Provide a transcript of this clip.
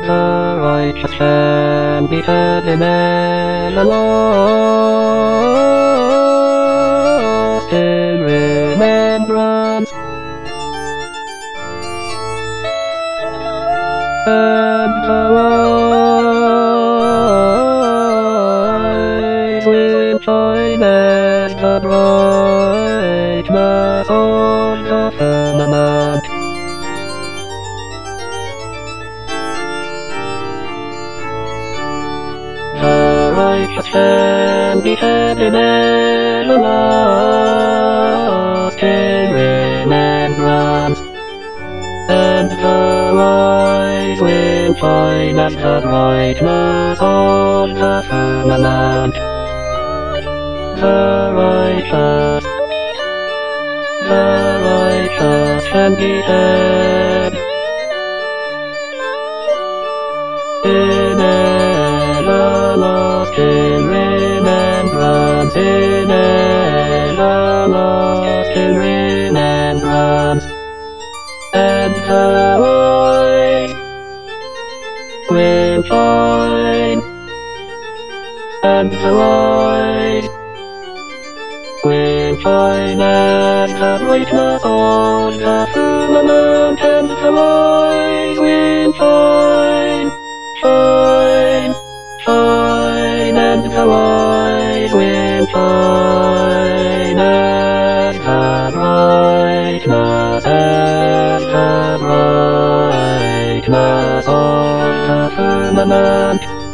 the righteous shall be fed in everlasting remembrance. And the wise will shine as the brightness on the firmament. The righteous shall be fed in everlasting remembrance, and the wise will shine as the brightness on the firmament. The righteous shall be fed in everlasting remembrance, in everlasting remembrance, and the wise will shine, and the wise will shine as the brightness on the firmament, and the wise will shine, and the wise will shine as the brightness on the firmament.